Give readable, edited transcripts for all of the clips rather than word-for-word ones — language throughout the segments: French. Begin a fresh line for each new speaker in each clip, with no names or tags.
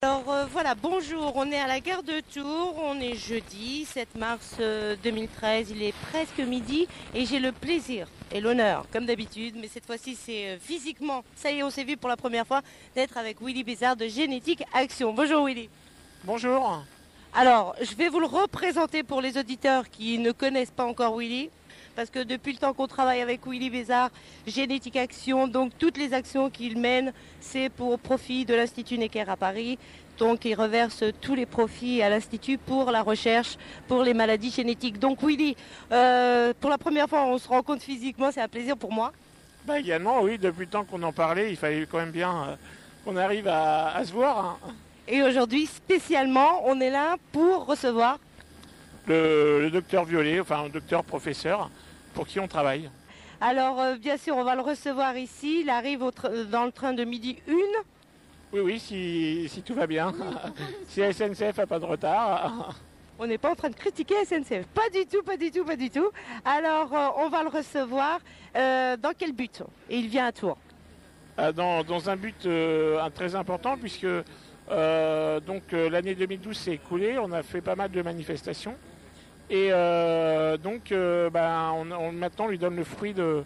Alors voilà, bonjour, on est à la gare de Tours, on est jeudi 7 mars 2013, il est presque midi et j'ai le plaisir et l'honneur, comme d'habitude, mais cette fois-ci c'est physiquement, ça y est on s'est vu pour la première fois, d'être avec Willy Bézard de Génétique Action. Bonjour Willy.
Bonjour.
Alors je vais vous le représenter pour les auditeurs qui ne connaissent pas encore Willy. Parce que depuis le temps qu'on travaille avec Willy Bézard, Génétique Action, donc toutes les actions qu'il mène, c'est pour profit de l'Institut Necker à Paris. Donc il reverse tous les profits à l'Institut pour la recherche pour les maladies génétiques. Donc Willy, pour la première fois on se rencontre physiquement, c'est un plaisir pour moi.
Également, oui, depuis le temps qu'on en parlait, il fallait quand même bien qu'on arrive à se voir, hein.
Et aujourd'hui, spécialement, on est là pour recevoir
Le docteur Violet, enfin un docteur professeur, pour qui on travaille.
Alors, bien sûr, on va le recevoir ici. Il arrive dans le train de midi 1.
Oui, si tout va bien. Si la SNCF n'a pas de retard.
On n'est pas en train de critiquer SNCF. Pas du tout, pas du tout, pas du tout. Alors, on va le recevoir. Dans quel but? Et il vient à Tours.
Dans un but très important, puisque l'année 2012 s'est écoulée. On a fait pas mal de manifestations. Et maintenant, on lui donne le fruit de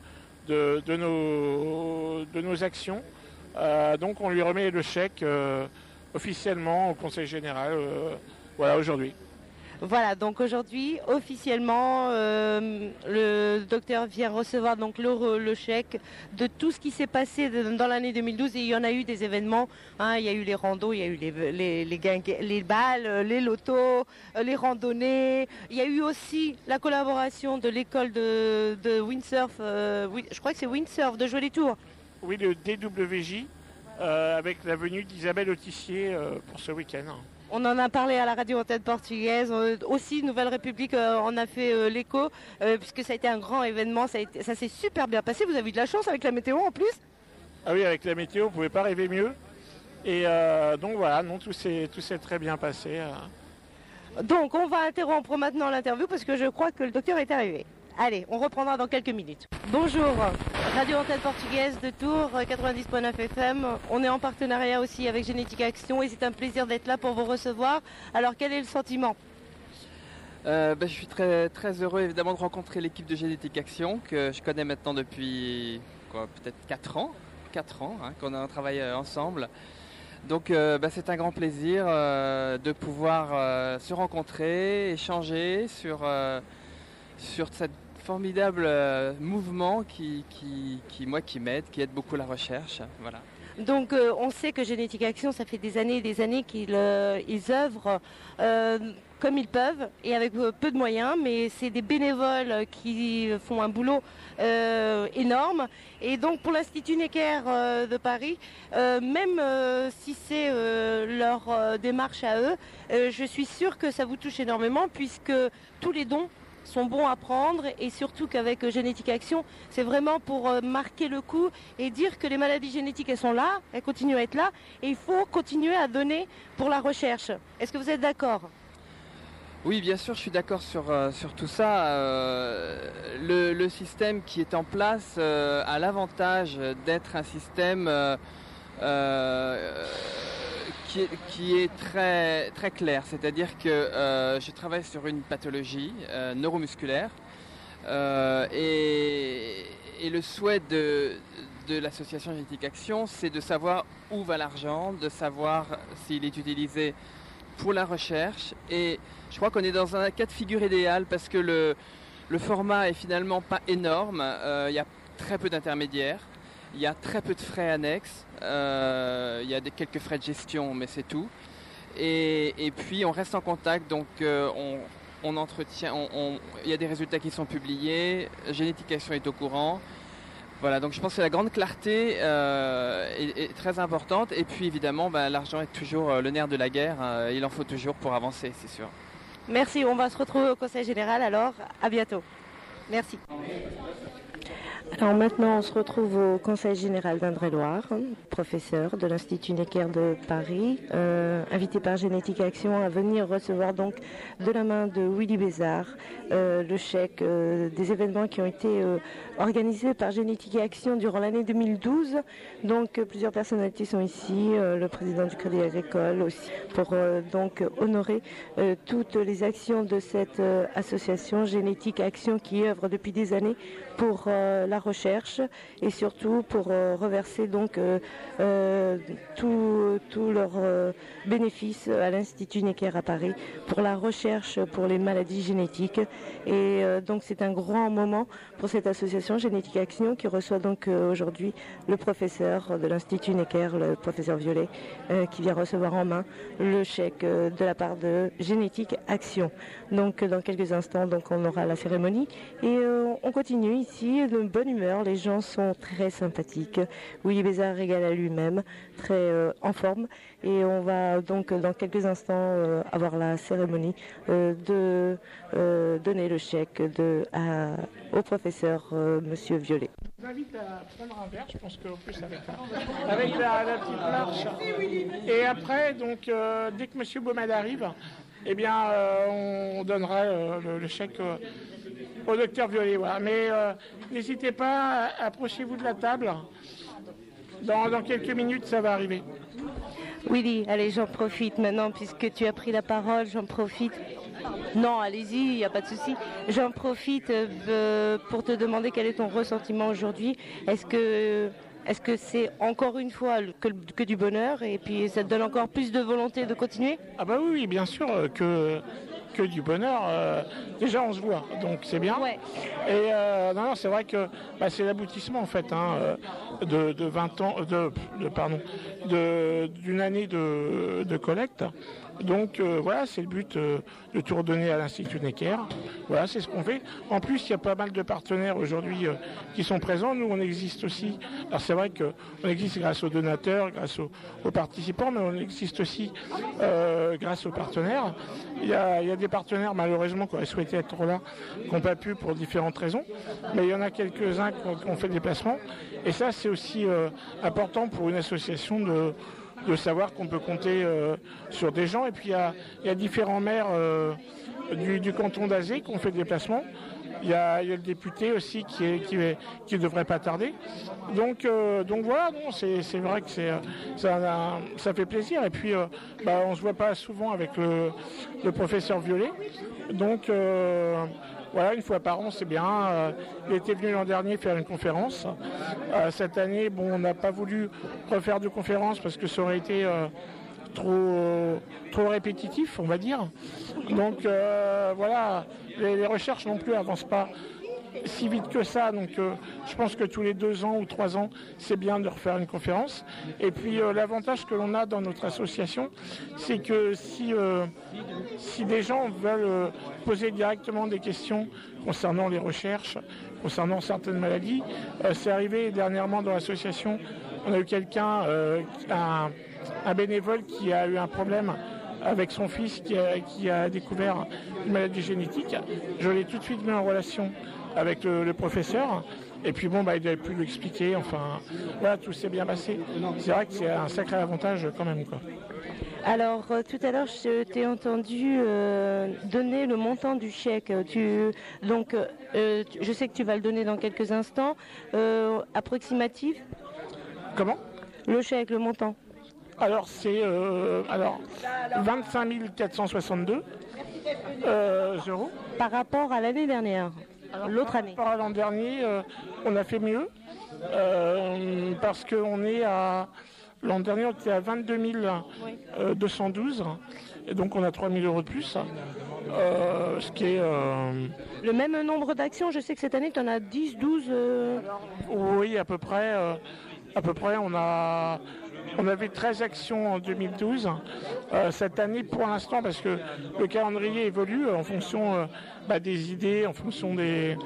nos actions. Donc, on lui remet le chèque officiellement au Conseil général aujourd'hui.
Voilà, donc aujourd'hui, officiellement, le docteur vient recevoir donc le chèque de tout ce qui s'est passé dans l'année 2012. Et il y en a eu des événements, hein, il y a eu les randos, il y a eu les balles, les lotos, les randonnées. Il y a eu aussi la collaboration de l'école de windsurf, je crois que c'est windsurf de Joly-Tours.
Oui, le DWJ, avec la venue d'Isabelle Autissier pour ce week-end.
On en a parlé à la radio antenne portugaise, aussi Nouvelle République en a fait l'écho, puisque ça a été un grand événement, ça s'est super bien passé. Vous avez eu de la chance avec la météo en plus?
Ah oui, avec la météo, on ne pouvait pas rêver mieux. Et donc voilà, tout s'est très bien passé.
Donc on va interrompre maintenant l'interview parce que je crois que le docteur est arrivé. Allez, on reprendra dans quelques minutes. Bonjour, radio antenne portugaise de Tours, 90.9 FM. On est en partenariat aussi avec Génétique Action et c'est un plaisir d'être là pour vous recevoir. Alors quel est le sentiment?
Je suis très, très heureux évidemment de rencontrer l'équipe de Génétique Action que je connais maintenant depuis peut-être 4 ans, hein, qu'on a travaillé ensemble. Donc c'est un grand plaisir de pouvoir se rencontrer, échanger sur cette formidable mouvement qui m'aide, qui aide beaucoup la recherche. Voilà.
Donc on sait que Génétique Action, ça fait des années et des années qu'ils œuvrent comme ils peuvent et avec peu de moyens, mais c'est des bénévoles qui font un boulot énorme. Et donc pour l'Institut Necker de Paris, même si c'est leur démarche à eux, je suis sûre que ça vous touche énormément puisque tous les dons sont bons à prendre et surtout qu'avec Génétique Action, c'est vraiment pour marquer le coup et dire que les maladies génétiques, elles sont là, elles continuent à être là et il faut continuer à donner pour la recherche. Est-ce que vous êtes d'accord ?
Oui, bien sûr, je suis d'accord sur tout ça. Le système qui est en place a l'avantage d'être un système qui est très, très clair, c'est-à-dire que je travaille sur une pathologie neuromusculaire et le souhait de l'association Génétique Action, c'est de savoir où va l'argent, de savoir s'il est utilisé pour la recherche. Et je crois qu'on est dans un cas de figure idéal parce que le format est finalement pas énorme, il y a très peu d'intermédiaires. Il y a très peu de frais annexes, il y a quelques frais de gestion, mais c'est tout. Et puis on reste en contact, donc on entretient, il y a des résultats qui sont publiés, Génétique Action est au courant. Voilà, donc je pense que la grande clarté est très importante. Et puis évidemment, l'argent est toujours le nerf de la guerre, il en faut toujours pour avancer, c'est sûr.
Merci, on va se retrouver au Conseil Général alors, à bientôt. Merci. Alors maintenant, on se retrouve au Conseil général d'Indre-et-Loire, professeur de l'Institut Necker de Paris, invité par Génétique Action à venir recevoir donc de la main de Willy Bézard le chèque des événements qui ont été organisés par Génétique Action durant l'année 2012. Donc plusieurs personnalités sont ici, le président du Crédit Agricole aussi, pour donc honorer toutes les actions de cette association Génétique Action qui œuvre depuis des années pour la recherche et surtout pour reverser donc tous leurs bénéfices à l'Institut Necker à Paris pour la recherche pour les maladies génétiques. Et donc c'est un grand moment pour cette association Génétique Action qui reçoit donc aujourd'hui le professeur de l'Institut Necker, le professeur Violet, qui vient recevoir en main le chèque de la part de Génétique Action. Donc dans quelques instants donc on aura la cérémonie et on continue ici de bonne humeur, les gens sont très sympathiques. Willy Bézard régale à lui-même, très en forme et on va donc dans quelques instants avoir la cérémonie de donner le chèque au professeur Monsieur Violet.
Je vous invite à prendre un verre, je pense qu'en plus avec la petite marche. Et après, donc, dès que Monsieur Baumel arrive, eh bien, on donnera le chèque au docteur Violet. Voilà. Mais n'hésitez pas, approchez-vous de la table. Dans quelques minutes, ça va arriver.
Willy, allez, j'en profite maintenant puisque tu as pris la parole, j'en profite. Non, allez-y, il n'y a pas de souci. J'en profite pour te demander quel est ton ressentiment aujourd'hui. Est-ce que c'est encore une fois que du bonheur et puis ça te donne encore plus de volonté de continuer ?
Ah bah oui, bien sûr que du bonheur. Déjà on se voit, donc c'est bien.
Ouais.
Et non, c'est vrai que c'est l'aboutissement en fait de 20 ans, d'une année de collecte. Donc voilà, c'est le but de tout redonner à l'Institut Necker. Voilà, c'est ce qu'on fait. En plus, il y a pas mal de partenaires aujourd'hui qui sont présents. Nous, on existe aussi. Alors c'est vrai qu'on existe grâce aux donateurs, grâce aux participants, mais on existe aussi grâce aux partenaires. Il y a des partenaires, malheureusement, qui auraient souhaité être là, qui n'ont pas pu pour différentes raisons. Mais il y en a quelques-uns qui ont fait des déplacements. Et ça, c'est aussi important pour une association de savoir qu'on peut compter sur des gens. Et puis il y a différents maires du canton d'Azé qui ont fait des déplacements. Il y a le député aussi qui devrait pas tarder. Donc voilà, non, c'est vrai que ça fait plaisir. Et puis on se voit pas souvent avec le professeur Violet. Donc voilà, une fois par an, c'est bien. Il était venu l'an dernier faire une conférence. Cette année, on n'a pas voulu refaire de conférence parce que ça aurait été trop répétitif, on va dire. Donc voilà, les recherches non plus avancent pas si vite que ça. Donc je pense que tous les 2 ans ou 3 ans, c'est bien de refaire une conférence. Et puis l'avantage que l'on a dans notre association, c'est que si des gens veulent poser directement des questions concernant les recherches, concernant certaines maladies, c'est arrivé dernièrement dans l'association, on a eu quelqu'un, un bénévole qui a eu un problème avec son fils qui a découvert une maladie génétique. Je l'ai tout de suite mis en relation avec le professeur. Et puis il avait pu lui expliquer. Enfin, voilà, tout s'est bien passé. C'est vrai que c'est un sacré avantage quand même, quoi.
Alors, tout à l'heure, je t'ai entendu donner le montant du chèque. Je sais que tu vas le donner dans quelques instants. Approximatif ?
Comment ?
Le chèque, le montant.
Alors, c'est 25 462 euros.
Par rapport à l'année dernière, l'autre année.
Par rapport à l'an dernier, on a fait mieux parce qu'on est à... L'an dernier, on était à 22 212 et donc on a 3 000 euros de plus, ce qui est...
Le même nombre d'actions, je sais que cette année, tu en as 10, 12...
Oui, à peu près, on a On avait 13 actions en 2012. Cette année, pour l'instant, parce que le calendrier évolue en fonction des idées, en fonction des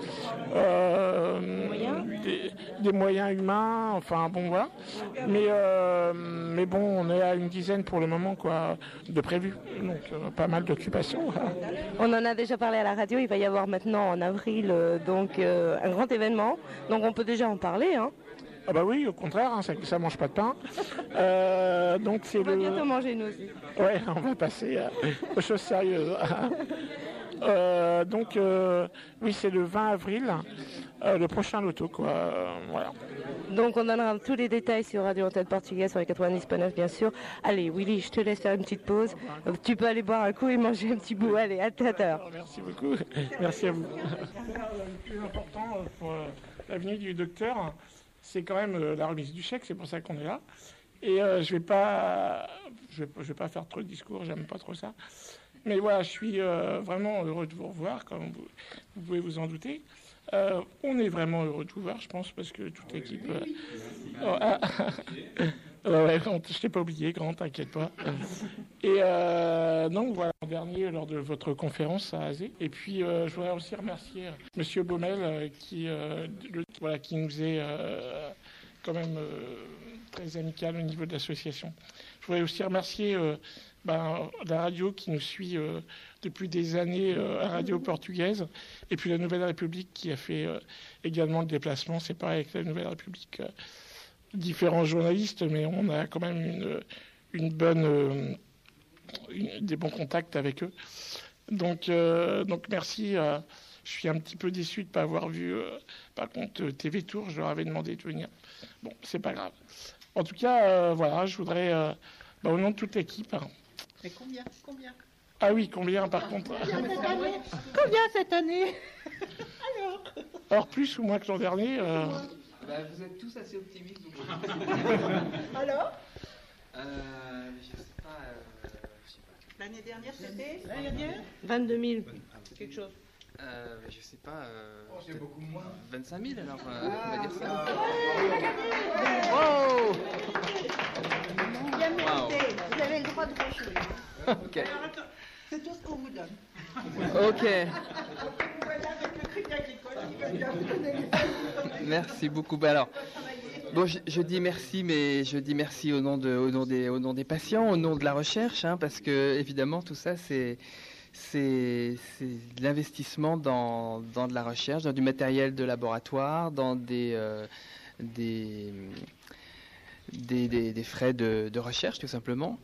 moyens humains, enfin bon voilà. Mais bon, on est à une dizaine pour le moment de prévus. Donc pas mal d'occupations.
On en a déjà parlé à la radio, il va y avoir maintenant en avril un grand événement. Donc on peut déjà en parler. Hein.
Ah bah oui, au contraire, ça mange pas de pain. Donc c'est
on va bientôt manger nous aussi.
Ouais, on va passer aux choses sérieuses. Oui, c'est le 20 avril, le prochain loto, voilà.
Donc on donnera tous les détails sur Radio Antenne Portugaise sur les 90.9 bien sûr. Allez Willy, je te laisse faire une petite pause. Tu peux aller boire un coup et manger un petit bout. Allez, à tout à l'heure.
Merci beaucoup. Merci à vous. Le plus important pour l'avenir du docteur, c'est quand même la remise du chèque, c'est pour ça qu'on est là. Et je vais pas faire trop de discours, j'aime pas trop ça. Mais voilà, je suis vraiment heureux de vous revoir, comme vous pouvez vous en douter. On est vraiment heureux de vous voir, je pense, parce que toute l'équipe... je t'ai pas oublié, Grand, t'inquiète pas. Et donc voilà, l'an dernier, lors de votre conférence à Azé. Et puis, je voudrais aussi remercier Monsieur Baumel, qui nous est quand même très amical au niveau de l'association. Je voudrais aussi remercier la radio qui nous suit depuis des années à Radio Portugaise, et puis la Nouvelle République qui a fait également le déplacement. C'est pareil avec la Nouvelle République, différents journalistes, mais on a quand même des bons contacts avec eux. Donc merci. Je suis un petit peu déçu de ne pas avoir vu, par contre, TV Tour. Je leur avais demandé de venir. Bon, c'est pas grave. En tout cas, voilà, je voudrais, au nom de toute l'équipe...
Mais combien
Ah oui, combien par contre?
Combien cette année?
Alors, plus ou moins que l'an dernier
Vous êtes tous assez optimistes. Donc...
Alors
je sais pas.
L'année dernière, c'était
22 000, quelque chose.
Je sais pas. C'est beaucoup moins. 25 000 alors, on va dire ça.
Wow. Bien mérité. Vous avez le droit de rejeter.
Ok.
Alors, attends, c'est tout ce qu'on vous donne.
Ok.
Voilà, avec le crédit agricole, il va bien vous donner les...
Merci beaucoup. Alors, bon, je dis merci, mais je dis merci au nom des patients, au nom de la recherche, parce que évidemment tout ça c'est de l'investissement dans de la recherche, dans du matériel de laboratoire, dans des frais de recherche tout simplement.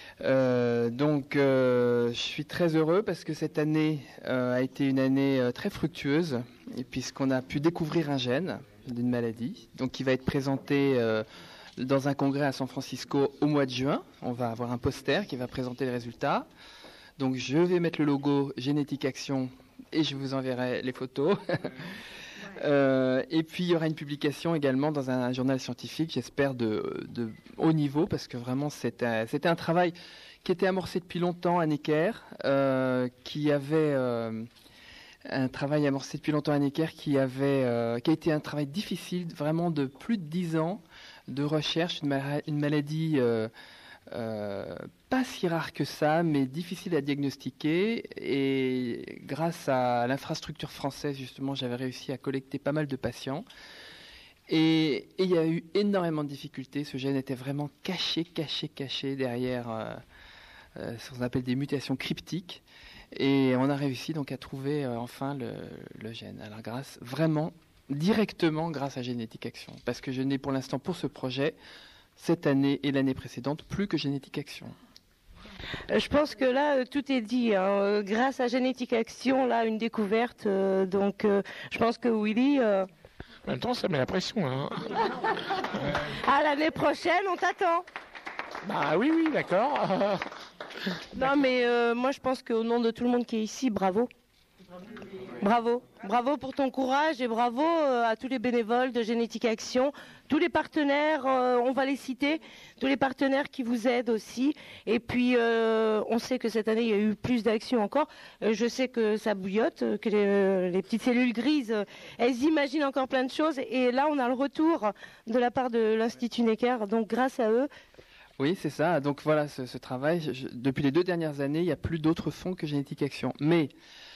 Je suis très heureux parce que cette année a été une année très fructueuse, et puisqu'on a pu découvrir un gène d'une maladie, donc qui va être présenté dans un congrès à San Francisco au mois de juin. On va avoir un poster qui va présenter les résultats. Donc je vais mettre le logo Génétique Action et je vous enverrai les photos. Et puis il y aura une publication également dans un journal scientifique, j'espère de haut niveau, parce que vraiment c'était un travail qui était amorcé depuis longtemps à Necker, qui a été un travail difficile, vraiment de plus de 10 ans de recherche, une maladie pas si rare que ça, mais difficile à diagnostiquer. Et grâce à l'infrastructure française, justement, j'avais réussi à collecter pas mal de patients. Et il y a eu énormément de difficultés. Ce gène était vraiment caché derrière ce qu'on appelle des mutations cryptiques. Et on a réussi donc à trouver enfin le gène. Alors directement grâce à Génétique Action. Parce que je n'ai pour l'instant pour ce projet, cette année et l'année précédente, plus que Génétique Action.
Je pense que là, tout est dit. Grâce à Génétique Action, là, une découverte. Je pense que Willy...
En même temps, ça met la pression. Hein.
À l'année prochaine, on t'attend.
Bah oui, d'accord.
Non, mais moi, je pense qu'au nom de tout le monde qui est ici, bravo. Bravo pour ton courage et bravo à tous les bénévoles de Génétique Action, tous les partenaires, on va les citer, tous les partenaires qui vous aident aussi. Et puis on sait que cette année il y a eu plus d'actions encore. Je sais que ça bouillotte, que les petites cellules grises, elles imaginent encore plein de choses. Et là on a le retour de la part de l'Institut Necker. Donc grâce à eux,
Oui, c'est ça. Donc voilà, ce travail, depuis les 2 dernières années, il n'y a plus d'autres fonds que Génétique Action. Mais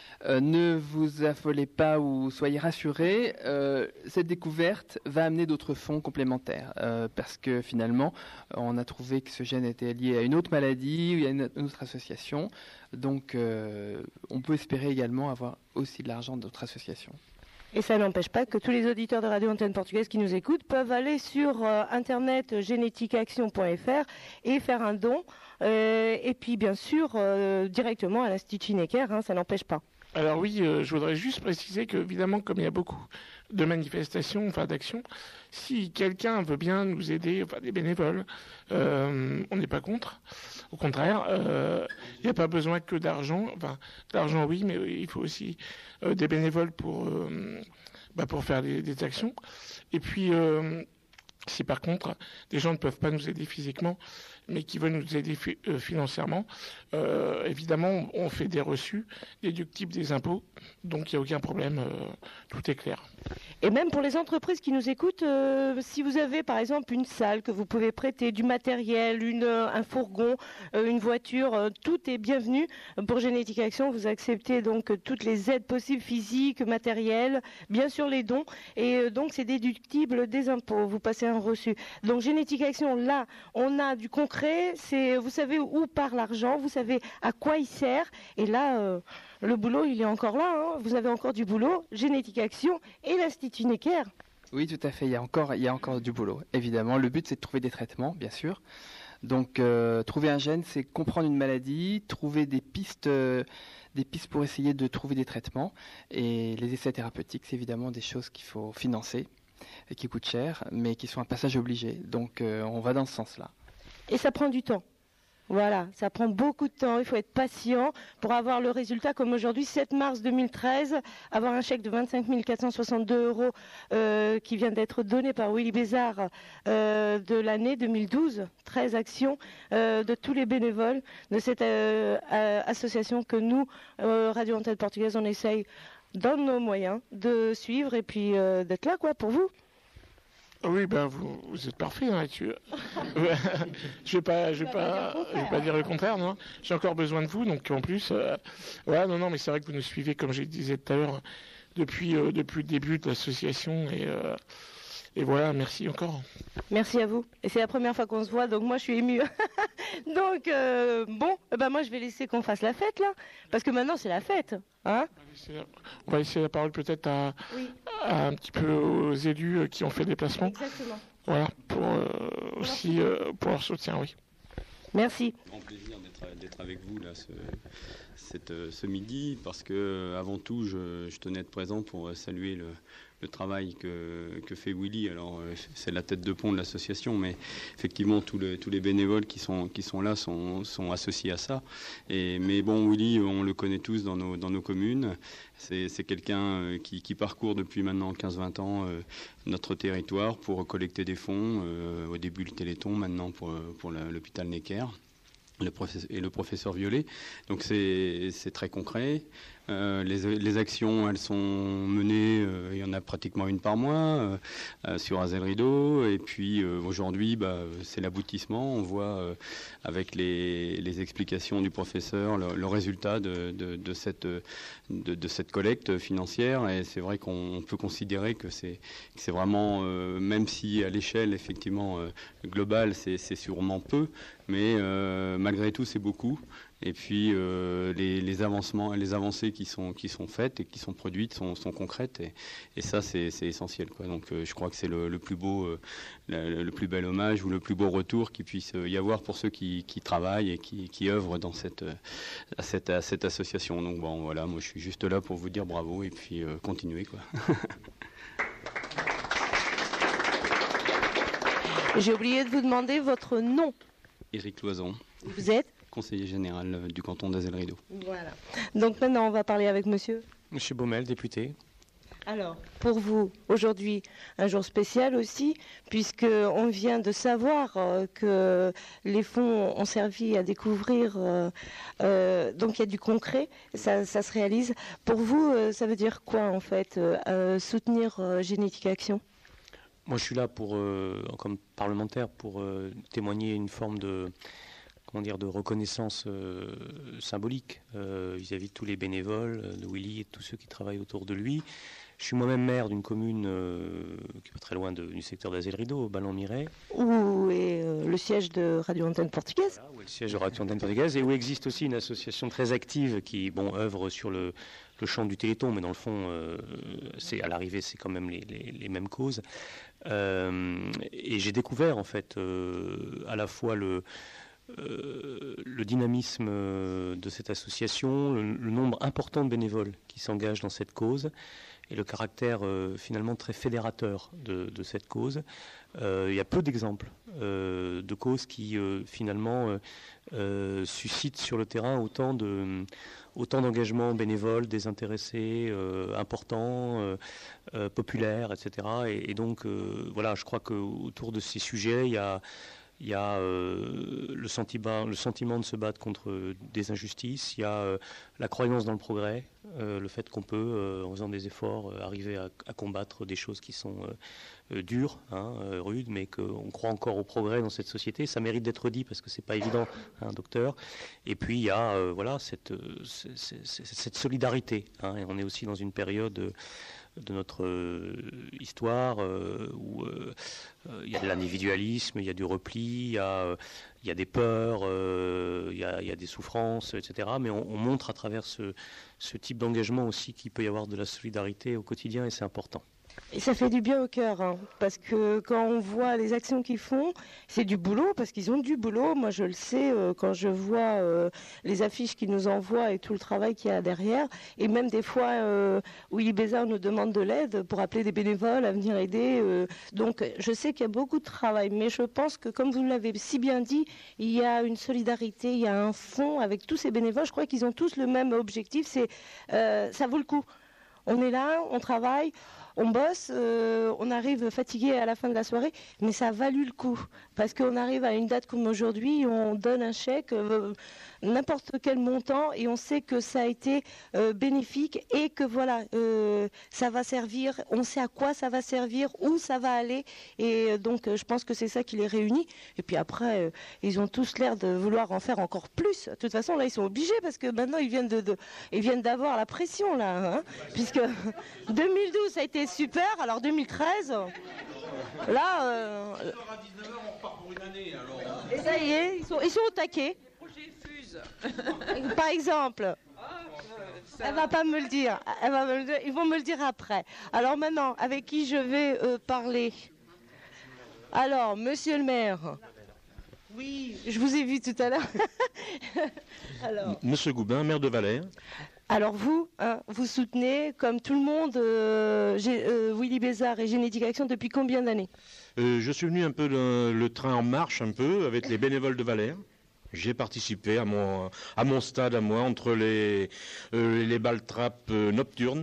ne vous affolez pas ou soyez rassurés, cette découverte va amener d'autres fonds complémentaires. Parce que finalement, on a trouvé que ce gène était lié à une autre maladie ou à une autre association. Donc on peut espérer également avoir aussi de l'argent d'autres associations.
Et ça n'empêche pas que tous les auditeurs de Radio Antenne Portugaise qui nous écoutent peuvent aller sur internet génétiqueaction.fr et faire un don. Et puis bien sûr directement à l'Institut Necker, ça n'empêche pas.
Alors oui, je voudrais juste préciser que, évidemment, comme il y a beaucoup de manifestations, enfin d'actions, si quelqu'un veut bien nous aider, enfin des bénévoles, on n'est pas contre. Au contraire, il n'y a pas besoin que d'argent. Enfin, d'argent oui, mais il faut aussi des bénévoles pour faire des actions. Et puis, si par contre, des gens ne peuvent pas nous aider physiquement, mais qui veulent nous aider financièrement, évidemment, on fait des reçus déductibles des impôts, donc il n'y a aucun problème, tout est clair.
Et même pour les entreprises qui nous écoutent, si vous avez par exemple une salle que vous pouvez prêter, du matériel, un fourgon, une voiture, tout est bienvenu. Pour Génétique Action, vous acceptez donc toutes les aides possibles, physiques, matérielles, bien sûr les dons, et donc c'est déductible des impôts, vous passez un reçu. Donc Génétique Action, là, on a du concret, vous savez où part l'argent, vous savez à quoi il sert, et là... le boulot, il est encore là, vous avez encore du boulot, Génétique Action et l'Institut Necker.
Oui, tout à fait, il y a encore du boulot, évidemment. Le but, c'est de trouver des traitements, bien sûr. Donc, trouver un gène, c'est comprendre une maladie, trouver des pistes pour essayer de trouver des traitements. Et les essais thérapeutiques, c'est évidemment des choses qu'il faut financer et qui coûtent cher, mais qui sont un passage obligé. Donc, on va dans ce sens-là.
Et ça prend du temps. Voilà, ça prend beaucoup de temps, il faut être patient pour avoir le résultat comme aujourd'hui, 7 mars 2013, avoir un chèque de 25 462 € qui vient d'être donné par Willy Bézard de l'année 2012, 13 actions de tous les bénévoles de cette association que nous, Radio Antenne Portugaise, on essaye dans nos moyens de suivre et puis d'être là pour vous.
Oui, vous êtes parfait là-dessus. Je vais pas dire le contraire, non. J'ai encore besoin de vous, donc en plus, mais c'est vrai que vous nous suivez, comme je le disais tout à l'heure, depuis le début de l'association et voilà, merci encore.
Merci à vous. Et c'est la première fois qu'on se voit, donc moi je suis émue. Donc moi je vais laisser qu'on fasse la fête là, parce que maintenant c'est la fête, hein.
On va laisser la parole peut-être à un petit peu aux élus qui ont fait le déplacement.
Exactement.
Voilà, pour leur soutien, oui.
Merci.
Grand plaisir d'être avec vous là ce midi, parce que avant tout je tenais à être présent pour saluer le travail que fait Willy. Alors c'est la tête de pont de l'association, mais effectivement tous les bénévoles qui sont là sont associés à ça. Mais bon, Willy, on le connaît tous dans nos communes. C'est quelqu'un qui parcourt depuis maintenant 15-20 ans notre territoire pour collecter des fonds. Au début le Téléthon, maintenant pour l'hôpital Necker. Le professeur Violet. Donc c'est très concret. Les actions, elles sont menées, il y en a pratiquement une par mois sur Azel Rideau. Et puis aujourd'hui, c'est l'aboutissement. On voit avec les explications du professeur le résultat de cette collecte financière. Et c'est vrai qu'on peut considérer que c'est vraiment, même si à l'échelle effectivement globale, c'est sûrement peu, mais malgré tout, c'est beaucoup. Et puis les avancées qui sont faites et qui sont produites sont concrètes, et ça c'est essentiel, quoi. Donc je crois que c'est le plus beau, le plus bel hommage ou le plus beau retour qu'il puisse y avoir pour ceux qui travaillent et qui œuvrent dans cette association. Donc bon, voilà, moi je suis juste là pour vous dire bravo et puis continuez, quoi.
J'ai oublié de vous demander votre nom.
Éric Loison.
Vous êtes
conseiller général du canton d'Azel Rideau.
Voilà. Donc maintenant, on va parler avec monsieur.
Monsieur Baumel, député.
Alors, pour vous, aujourd'hui, un jour spécial aussi, puisqu'on vient de savoir que les fonds ont servi à découvrir, donc il y a du concret, ça se réalise. Pour vous, ça veut dire quoi en fait, soutenir Génétique Action ?
Moi, je suis là comme parlementaire pour témoigner une forme de reconnaissance symbolique vis-à-vis de tous les bénévoles, de Willy et de tous ceux qui travaillent autour de lui. Je suis moi-même maire d'une commune qui est pas très loin du secteur d'Azay le Rideau, au Ballon-Miret.
Où est le siège de Radio Antenne Portugaise.
Voilà, où est le siège de Radio Antenne Portugaise, et où existe aussi une association très active qui œuvre sur le champ du Téléthon, mais dans le fond, à l'arrivée, c'est quand même les mêmes causes. Et j'ai découvert, en fait, à la fois le dynamisme de cette association, le nombre important de bénévoles qui s'engagent dans cette cause, et le caractère finalement très fédérateur de cette cause. Il y a peu d'exemples de causes qui finalement suscitent sur le terrain autant d'engagements bénévoles, désintéressés, importants, populaires, etc. Et donc voilà, je crois qu'autour de ces sujets, il y a le sentiment de se battre contre des injustices, il y a la croyance dans le progrès, le fait qu'on peut, en faisant des efforts, arriver à combattre des choses qui sont dures, rudes, mais qu'on croit encore au progrès dans cette société. Ça mérite d'être dit parce que c'est pas évident, docteur. Et puis il y a cette solidarité. Et on est aussi dans une période de notre histoire où il y a de l'individualisme, il y a du repli, il y a des peurs, il y a des souffrances, etc. Mais on montre à travers ce type d'engagement aussi qu'il peut y avoir de la solidarité au quotidien, et c'est important.
Et ça fait du bien au cœur, parce que quand on voit les actions qu'ils font, c'est du boulot, parce qu'ils ont du boulot. Moi, je le sais quand je vois les affiches qu'ils nous envoient et tout le travail qu'il y a derrière. Et même des fois, Willy Bézard nous demande de l'aide pour appeler des bénévoles à venir aider. Donc, je sais qu'il y a beaucoup de travail, mais je pense que, comme vous l'avez si bien dit, il y a une solidarité, il y a un fond avec tous ces bénévoles. Je crois qu'ils ont tous le même objectif, c'est ça vaut le coup. On est là, on travaille, on bosse, on arrive fatigué à la fin de la soirée, mais ça a valu le coup. Parce qu'on arrive à une date comme aujourd'hui, on donne un chèque, n'importe quel montant, et on sait que ça a été bénéfique et que voilà, ça va servir, on sait à quoi ça va servir, où ça va aller. Et donc je pense que c'est ça qui les réunit. Et puis après, ils ont tous l'air de vouloir en faire encore plus. De toute façon, là, ils sont obligés parce que maintenant, ils viennent d'avoir la pression, là. Puisque 2012, ça a été super, alors 2013, là... Et ça y est, ils sont au taquet. Par exemple, elle va pas me le dire. Ils vont me le dire après. Alors maintenant, avec qui je vais parler? Alors, monsieur le maire. Oui, je vous ai vu tout à l'heure.
Monsieur Goubin, maire de Valère.
Alors vous soutenez, comme tout le monde, Willy Bézard et Génétique Action depuis combien d'années?
Je suis venu un peu le train en marche, un peu, avec les bénévoles de Valère. J'ai participé à mon stade, à moi, entre les balles-trappes nocturnes,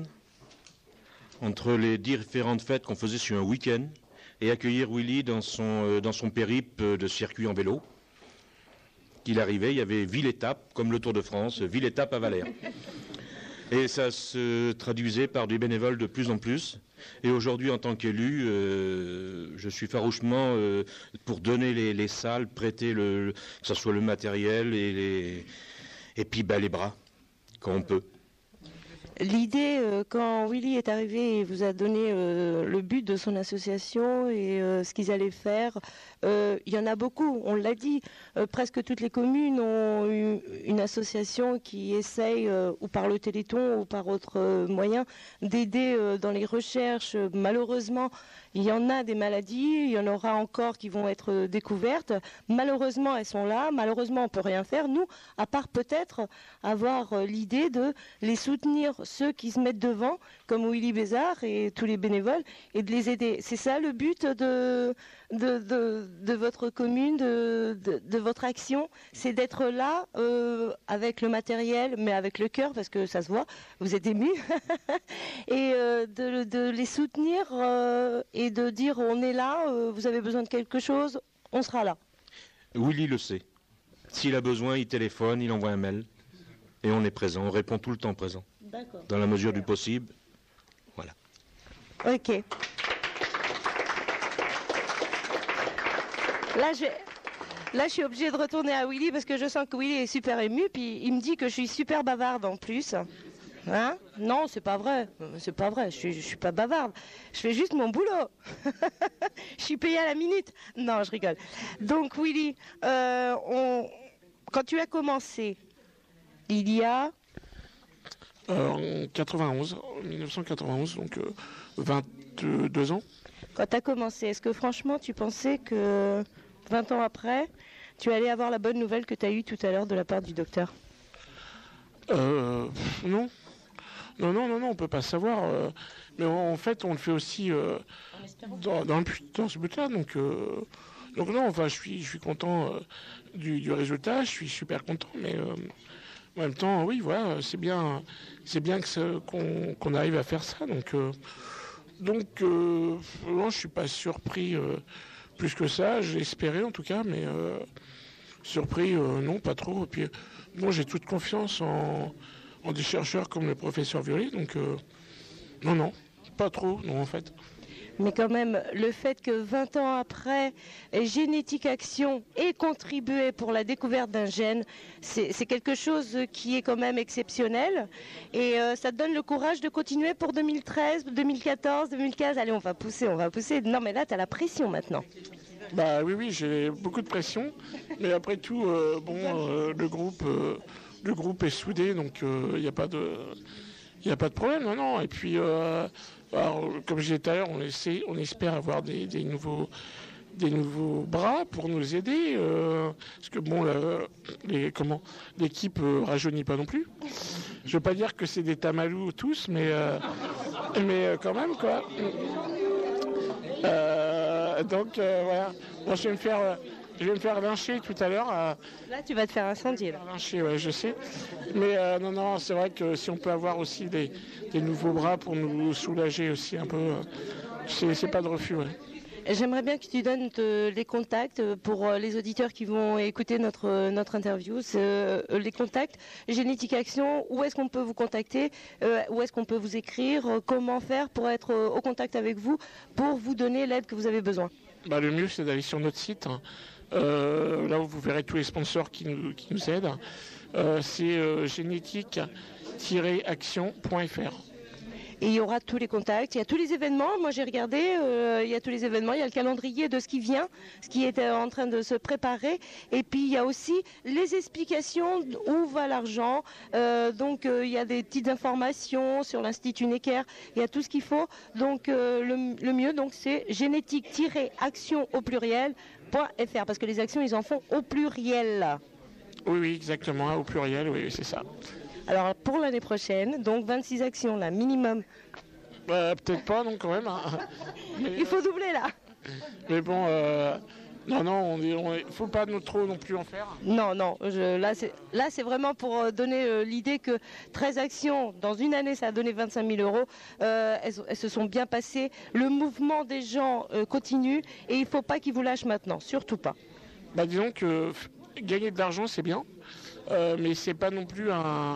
entre les différentes fêtes qu'on faisait sur un week-end, et accueillir Willy dans son périple de circuit en vélo. Qu'il arrivait, il y avait ville-étape, comme le Tour de France, ville-étape à Valère. Et ça se traduisait par du bénévole de plus en plus. Et aujourd'hui, en tant qu'élu, je suis farouchement pour donner les salles, prêter que ce soit le matériel et puis les bras, quand on peut.
L'idée, quand Willy est arrivé et vous a donné le but de son association et ce qu'ils allaient faire, il y en a beaucoup, on l'a dit, presque toutes les communes ont une association qui essaye, ou par le Téléthon ou par autre moyen, d'aider dans les recherches. Malheureusement, il y en a des maladies, il y en aura encore qui vont être découvertes. Malheureusement, elles sont là. Malheureusement, on ne peut rien faire, nous, à part peut-être avoir l'idée de les soutenir, ceux qui se mettent devant, comme Willy Bézard et tous les bénévoles, et de les aider. C'est ça le but de votre commune, de votre action, c'est d'être là avec le matériel, mais avec le cœur, parce que ça se voit, vous êtes émus, et de les soutenir et de dire on est là, vous avez besoin de quelque chose, on sera là.
Willy le sait. S'il a besoin, il téléphone, il envoie un mail, et on est présent, on répond tout le temps présent.
D'accord.
Dans la mesure du possible. Voilà.
Ok. Là, je suis obligée de retourner à Willy parce que je sens que Willy est super ému. Puis il me dit que je suis super bavarde en plus. Hein? Non, c'est pas vrai. C'est pas vrai. Je suis pas bavarde. Je fais juste mon boulot. Je suis payée à la minute. Non, je rigole. Donc Willy, quand tu as commencé, il y a
en 1991, donc 22 ans.
Quand tu as commencé, est-ce que franchement tu pensais que 20 ans après, tu allais avoir la bonne nouvelle que tu as eue tout à l'heure de la part du docteur?
Non. Non, on peut pas savoir. Mais en fait, on le fait aussi dans ce but-là. Donc non, enfin, je suis content du résultat. Je suis super content. Mais en même temps, oui, voilà, c'est bien qu'on arrive à faire ça. Donc non, je suis pas surpris plus que ça. J'ai espéré en tout cas, mais surpris, non, pas trop. Et puis, bon, j'ai toute confiance en des chercheurs comme le professeur Violet, donc non, pas trop, non, en fait.
Mais quand même, le fait que 20 ans après, Génétique Action ait contribué pour la découverte d'un gène, c'est quelque chose qui est quand même exceptionnel. Et ça te donne le courage de continuer pour 2013, 2014, 2015. Allez, on va pousser. Non, mais là, tu as la pression maintenant.
Bah oui, j'ai beaucoup de pression. Mais après tout, le groupe est soudé, donc il n'y a pas de problème, non. Et puis, alors, comme je disais tout à l'heure, on espère avoir des nouveaux bras pour nous aider, parce que bon, l'équipe rajeunit pas non plus. Je veux pas dire que c'est des tamalous tous, mais quand même quoi. Donc voilà. Bon, je vais me faire lyncher tout à l'heure.
Là, tu vas te faire incendier.
Lyncher, ouais, je sais. Mais non, c'est vrai que si on peut avoir aussi des nouveaux bras pour nous soulager aussi un peu, c'est pas de refus, ouais.
J'aimerais bien que tu donnes les contacts pour les auditeurs qui vont écouter notre interview. Les contacts, Génétique Action, où est-ce qu'on peut vous contacter, où est-ce qu'on peut vous écrire, comment faire pour être au contact avec vous, pour vous donner l'aide que vous avez besoin.
Le mieux, c'est d'aller sur notre site. Là où vous verrez tous les sponsors qui nous aident. C'est génétique-action.fr.
Et il y aura tous les contacts, il y a tous les événements. Moi j'ai regardé, il y a tous les événements, il y a le calendrier de ce qui vient, ce qui est en train de se préparer. Et puis il y a aussi les explications où va l'argent. Donc il y a des petites informations sur l'Institut Necker, il y a tout ce qu'il faut. Donc le mieux, donc, c'est génétique-action au pluriel.fr, parce que les actions ils en font au pluriel.
Oui, exactement, au pluriel, oui, c'est ça.
Alors pour l'année prochaine, donc 26 actions là, minimum.
Peut-être pas, donc quand même. Hein.
Mais, il faut doubler là.
Mais bon, non, faut pas trop non plus en faire.
Non, là c'est vraiment pour donner l'idée que 13 actions dans une année, ça a donné 25 000 euros. Elles se sont bien passées. Le mouvement des gens continue et il ne faut pas qu'ils vous lâchent maintenant, surtout pas.
Disons que gagner de l'argent, c'est bien. Mais c'est pas non plus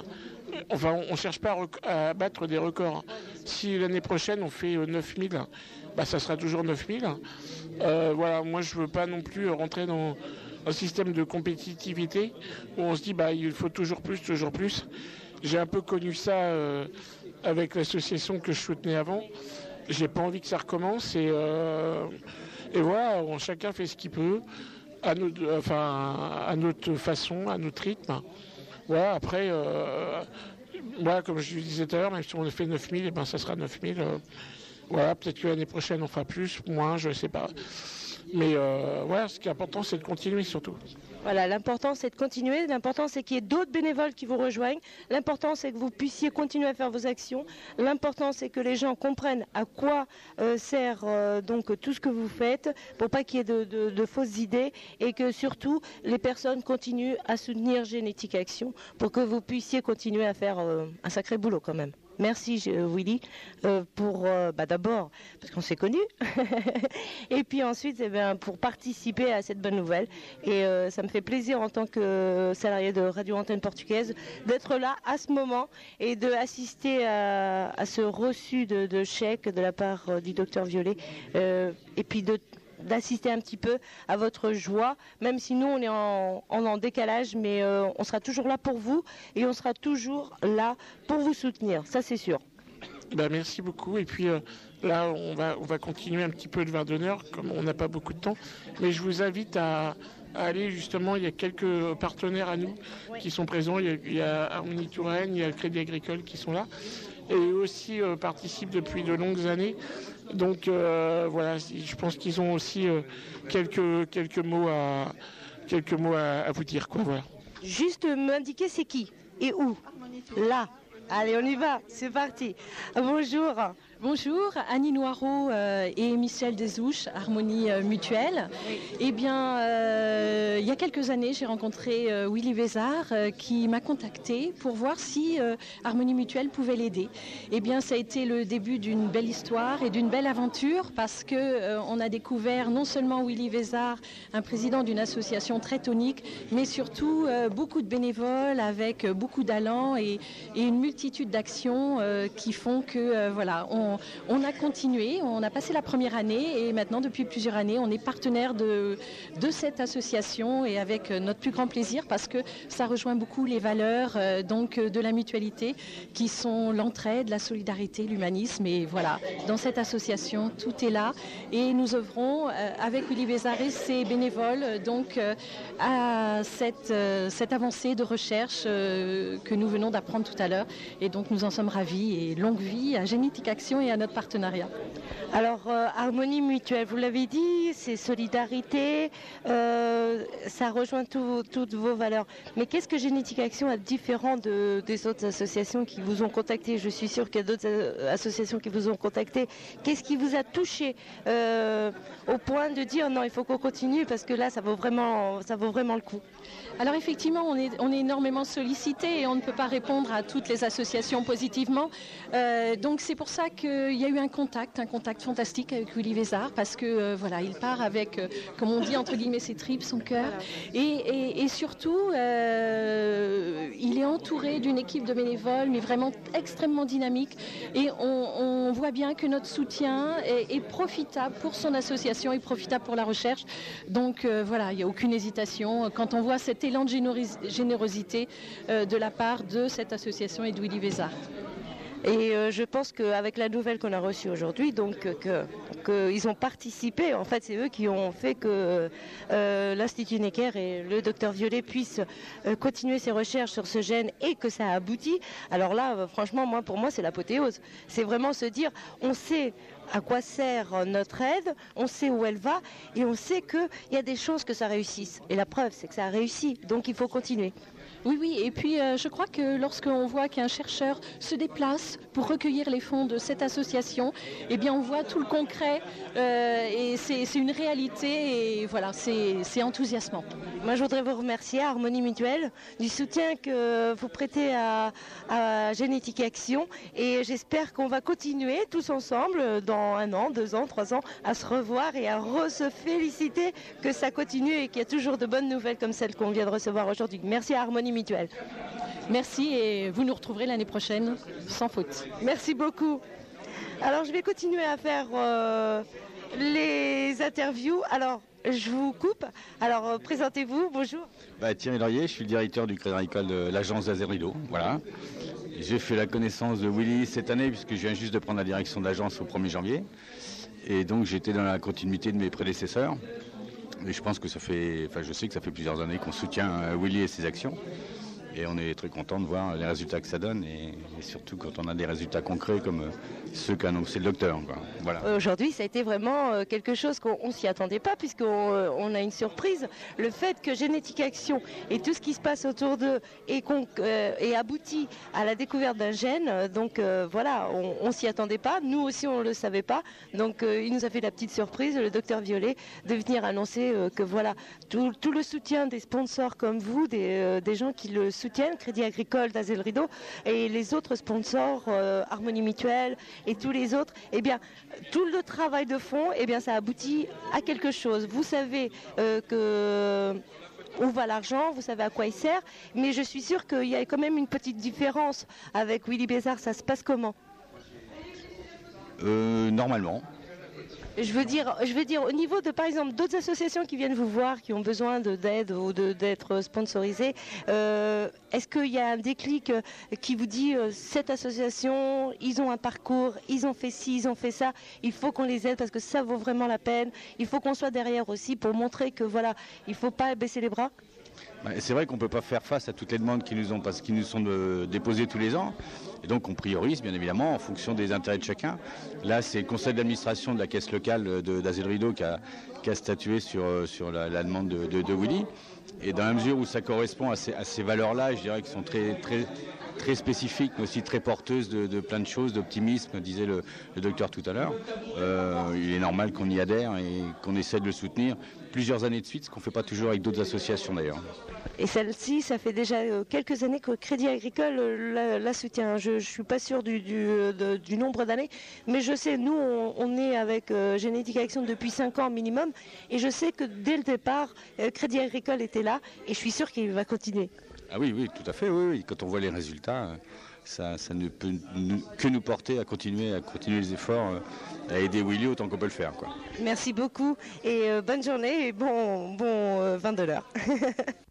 on cherche pas à battre des records. Si l'année prochaine on fait 9000, ça sera toujours 9000. Voilà, moi je veux pas non plus rentrer dans un système de compétitivité où on se dit il faut toujours plus. J'ai un peu connu ça avec l'association que je soutenais avant. J'ai pas envie que ça recommence et voilà, chacun fait ce qu'il peut. À notre façon, à notre rythme. Voilà, après, comme je disais tout à l'heure, même si on fait 9000, ça sera 9000. Voilà, peut-être que l'année prochaine on fera plus, moins, je ne sais pas. Mais voilà, ce qui est important, c'est de continuer surtout.
Voilà, l'important c'est de continuer, l'important c'est qu'il y ait d'autres bénévoles qui vous rejoignent, l'important c'est que vous puissiez continuer à faire vos actions, l'important c'est que les gens comprennent à quoi sert donc tout ce que vous faites, pour pas qu'il y ait de fausses idées, et que surtout les personnes continuent à soutenir Génétique Action pour que vous puissiez continuer à faire un sacré boulot quand même. Merci Willy pour d'abord parce qu'on s'est connus et puis ensuite pour participer à cette bonne nouvelle, et ça me fait plaisir en tant que salarié de Radio Antenne Portugaise d'être là à ce moment et d'assister à ce reçu de chèque de la part du docteur Violet, et puis d'assister un petit peu à votre joie, même si nous on est en décalage, mais on sera toujours là pour vous et on sera toujours là pour vous soutenir, ça c'est sûr.
Merci beaucoup. Et puis là, on va continuer un petit peu le verre d'honneur, comme on n'a pas beaucoup de temps. Mais je vous invite à aller justement, il y a quelques partenaires à nous qui sont présents. Il y a Harmonie Touraine, il y a le Crédit Agricole qui sont là. Et eux aussi participent depuis de longues années. Donc voilà, je pense qu'ils ont aussi quelques mots à vous dire, quoi, voilà.
Juste m'indiquer c'est qui et où. Là. Allez, on y va, c'est parti. Bonjour.
Bonjour, Annie Noireau et Michel Desouches, Harmonie Mutuelle. Eh bien, il y a quelques années, j'ai rencontré Willy Vézard qui m'a contacté pour voir si Harmonie Mutuelle pouvait l'aider. Eh bien, ça a été le début d'une belle histoire et d'une belle aventure parce qu'on a découvert non seulement Willy Vézard, un président d'une association très tonique, mais surtout beaucoup de bénévoles avec beaucoup d'allant et une multitude d'actions qui font que, voilà, on a continué, on a passé la première année et maintenant depuis plusieurs années on est partenaire de cette association et avec notre plus grand plaisir parce que ça rejoint beaucoup les valeurs donc de la mutualité qui sont l'entraide, la solidarité, l'humanisme et voilà, dans cette association tout est là et nous œuvrons avec Willy Vézard et ses bénévoles donc à cette avancée de recherche que nous venons d'apprendre tout à l'heure et donc nous en sommes ravis et longue vie à Génétique Action et à notre partenariat.
Alors, Harmonie Mutuelle, vous l'avez dit, c'est solidarité, ça rejoint toutes vos valeurs. Mais qu'est-ce que Génétique Action a de différent des autres associations qui vous ont contacté? Je suis sûre qu'il y a d'autres associations qui vous ont contacté. Qu'est-ce qui vous a touché au point de dire non, il faut qu'on continue parce que là, ça vaut vraiment le coup?
Alors effectivement, on est énormément sollicité et on ne peut pas répondre à toutes les associations positivement. Donc c'est pour ça qu'il y a eu un contact fantastique avec Willy Vézard parce que voilà, il part avec, comme on dit entre guillemets, ses tripes, son cœur et surtout il est entouré d'une équipe de bénévoles mais vraiment extrêmement dynamique et on voit bien que notre soutien est profitable pour son association et profitable pour la recherche. Donc voilà, il n'y a aucune hésitation quand on voit cet élan de générosité de la part de cette association et de Willy Vézard.
Et je pense qu'avec la nouvelle qu'on a reçue aujourd'hui, donc qu'ils ont participé, en fait c'est eux qui ont fait que l'Institut Necker et le docteur Violet puissent continuer ses recherches sur ce gène et que ça a abouti. Alors là, franchement, pour moi c'est l'apothéose. C'est vraiment se dire, on sait à quoi sert notre aide, on sait où elle va et on sait qu'il y a des chances que ça réussisse. Et la preuve, c'est que ça a réussi, donc il faut continuer.
Oui, et puis je crois que lorsqu'on voit qu'un chercheur se déplace pour recueillir les fonds de cette association, eh bien on voit tout le concret et c'est une réalité et voilà, c'est enthousiasmant.
Moi je voudrais vous remercier, Harmonie Mutuelle, du soutien que vous prêtez à Génétique Action et j'espère qu'on va continuer tous ensemble dans 1 an, 2 ans, 3 ans à se revoir et à se féliciter que ça continue et qu'il y a toujours de bonnes nouvelles comme celles qu'on vient de recevoir aujourd'hui. Merci à Harmonie Mutuelle.
Merci et vous nous retrouverez l'année prochaine sans faute.
Merci beaucoup. Alors je vais continuer à faire les interviews. Alors je vous coupe. Alors présentez-vous, bonjour.
Thierry Laurier, je suis le directeur du Crédit Agricole de l'agence d'Azerido. Voilà. J'ai fait la connaissance de Willy cette année puisque je viens juste de prendre la direction de l'agence au 1er janvier. Et donc j'étais dans la continuité de mes prédécesseurs. Mais je pense que je sais que ça fait plusieurs années qu'on soutient Willy et ses actions. Et on est très content de voir les résultats que ça donne et surtout quand on a des résultats concrets comme ceux qu'a annoncé le docteur. Voilà.
Aujourd'hui, ça a été vraiment quelque chose qu'on ne s'y attendait pas puisqu'on a une surprise. Le fait que Génétique Action et tout ce qui se passe autour d'eux et aboutit à la découverte d'un gène, donc voilà, on ne s'y attendait pas. Nous aussi, on ne le savait pas. Donc il nous a fait la petite surprise, le docteur Violet, de venir annoncer que voilà, tout le soutien des sponsors comme vous, des gens qui le soutiennent, Crédit Agricole d'Azerido et les autres sponsors, Harmonie Mutuelle et tous les autres, eh bien, tout le travail de fond, eh bien, ça aboutit à quelque chose. Vous savez où va l'argent, vous savez à quoi il sert, mais je suis sûre qu'il y a quand même une petite différence avec Willy Vézard. Ça se passe comment?
Normalement.
Je veux dire, au niveau de, par exemple, d'autres associations qui viennent vous voir, qui ont besoin d'aide ou d'être sponsorisées, est-ce qu'il y a un déclic qui vous dit, cette association, ils ont un parcours, ils ont fait ci, ils ont fait ça, il faut qu'on les aide parce que ça vaut vraiment la peine, il faut qu'on soit derrière aussi pour montrer que voilà, il ne faut pas baisser les bras?
C'est vrai qu'on ne peut pas faire face à toutes les demandes qui nous sont déposées tous les ans. Et donc on priorise bien évidemment en fonction des intérêts de chacun. Là c'est le conseil d'administration de la caisse locale d'Azel Rideau qui a statué sur la demande de Willy. Et dans la mesure où ça correspond à ces valeurs-là, je dirais qu'elles sont très spécifiques, mais aussi très porteuses de plein de choses, d'optimisme, disait le docteur tout à l'heure. Il est normal qu'on y adhère et qu'on essaie de le soutenir plusieurs années de suite, ce qu'on ne fait pas toujours avec d'autres associations d'ailleurs.
Et celle-ci, ça fait déjà quelques années que Crédit Agricole la soutient. Je ne suis pas sûre du nombre d'années, mais je sais, nous, on est avec Génétique Action depuis 5 ans minimum, et je sais que dès le départ, Crédit Agricole était là, et je suis sûre qu'il va continuer.
Ah oui, tout à fait, oui. Quand on voit les résultats, ça ne peut que nous porter à continuer les efforts, à aider Willy autant qu'on peut le faire, quoi.
Merci beaucoup, et bonne journée, et bon vin de l'heure.